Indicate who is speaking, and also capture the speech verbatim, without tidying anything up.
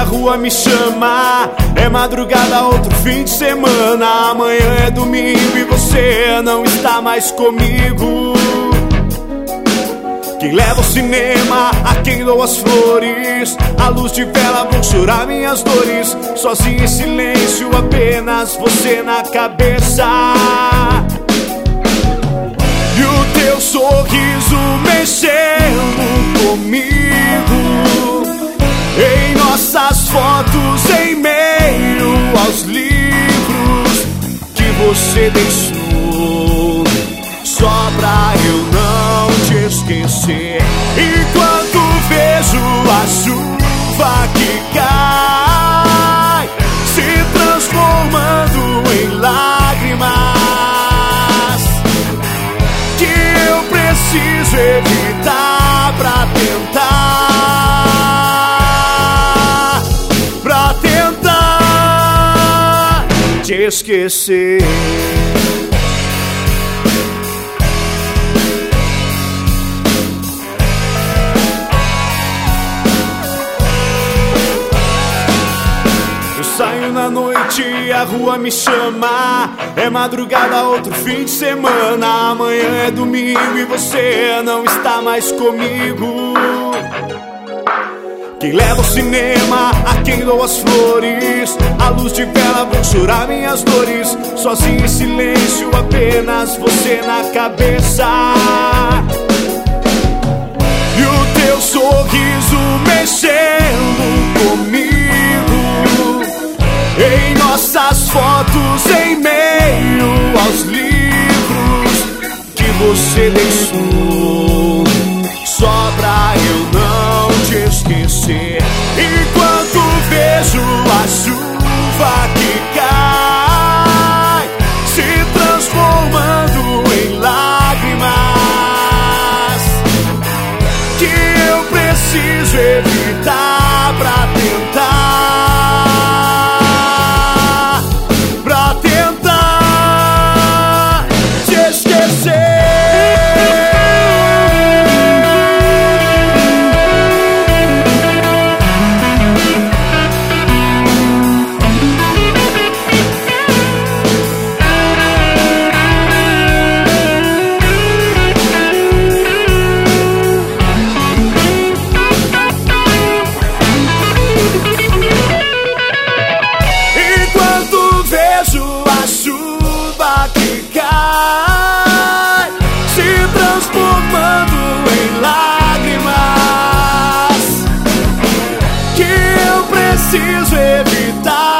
Speaker 1: rua me chama. É madrugada, outro fim de semana. Amanhã é domingo e você não está mais comigo. Quem leva ao cinema, a quem dou as flores, a luz de vela vou chorar minhas dores. Sozinho em silêncio, apenas você na cabeça. E o teu sorriso mexendo comigo, em nossas fotos, em meio aos livros que você deixou, só pra eu não te esquecer. Enquanto vejo a chuva que cai, se transformando em lágrimas, que eu preciso evitar pra tentar, pra tentar te esquecer. Saio na noite, a rua me chama. É madrugada, outro fim de semana. Amanhã é domingo e você não está mais comigo. Quem leva ao cinema, a quem dou as flores, a luz de vela vou chorar minhas dores. Sozinho em silêncio, apenas você na cabeça. E o teu sorriso mexendo comigo, em nossas fotos, em meio aos livros que você deixou, só pra eu não te esquecer. Enquanto vejo a chuva que cai, se transformando em lágrimas, que eu preciso evitar pra tentar, pra tentar te esquecer. Vejo a chuva que cai, se transformando em lágrimas, que eu preciso evitar.